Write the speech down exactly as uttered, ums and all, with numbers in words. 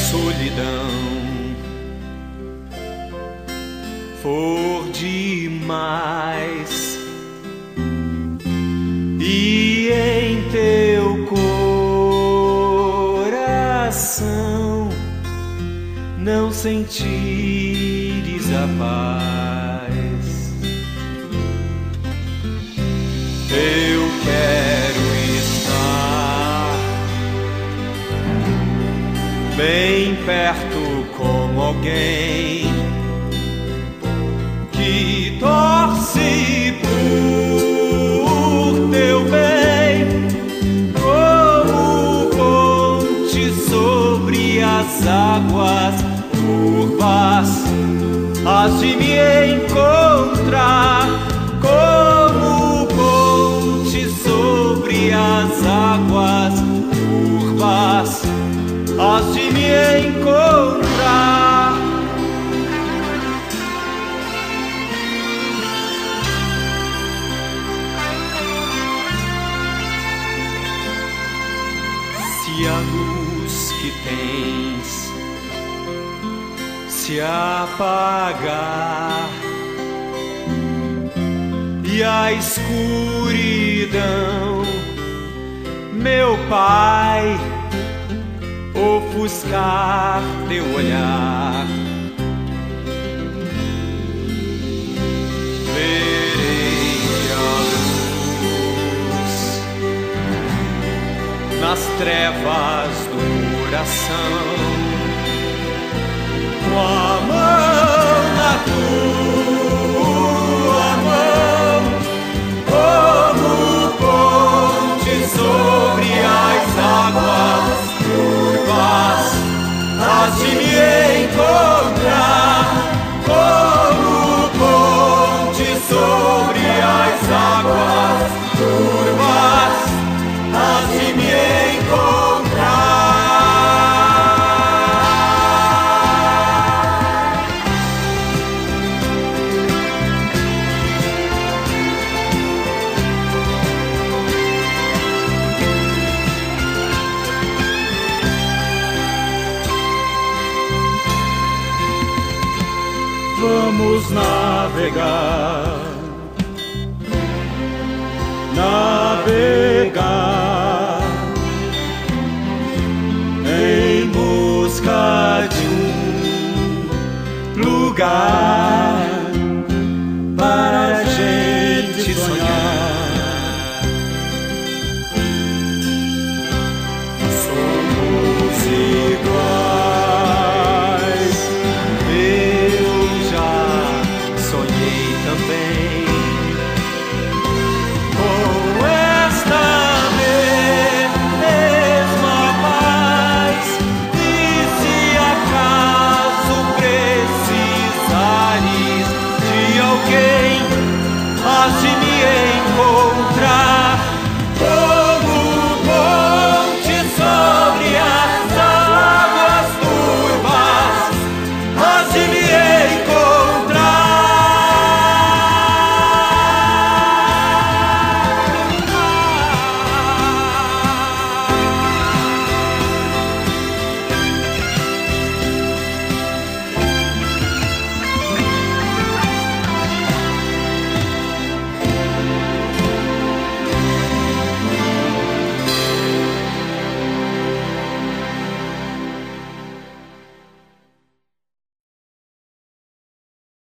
solidão for demais e em teu coração não sentires a paz, eu quero estar bem perto como alguém que torce por teu bem, como ponte sobre as águas turvas, has de me encontrar, como ponte sobre as águas turvas, has de me encontrar. Se a luz que tens se apagar e a escuridão, meu Pai, ofuscar teu olhar, verei a luz nas trevas do coração, com a mão na tua mão, como ponte sobre as águas turvas, has de me encontrar, como ponte sobre as águas turvas, has de me encontrar. Vamos navegar, navegar em busca de um lugar